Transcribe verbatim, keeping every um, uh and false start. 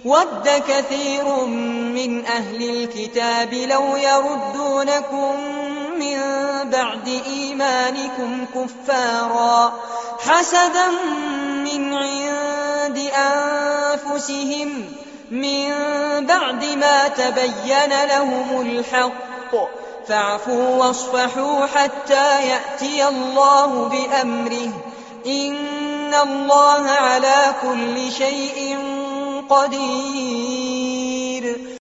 وَدَّ كَثِيرٌ مِّنْ أَهْلِ الْكِتَابِ لَوْ يَرُدُّونَكُم مِّن بَعْدِ إِيمَانِكُمْ كُفَّارًا حَسَدًا مِّنْ عِندِ أَنفُسِهِم مِّن بَعْدِ مَا تَبَيَّنَ لَهُمُ الْحَقُّ ۖ فَاعْفُوا وَاصْفَحُوا حَتَّىٰ يَأْتِيَ اللَّهُ بِأَمْرِهِ ۗ إِنَّ اللَّهَ عَلَىٰ كُلِّ شَيْءٍ قَدِيرٌ.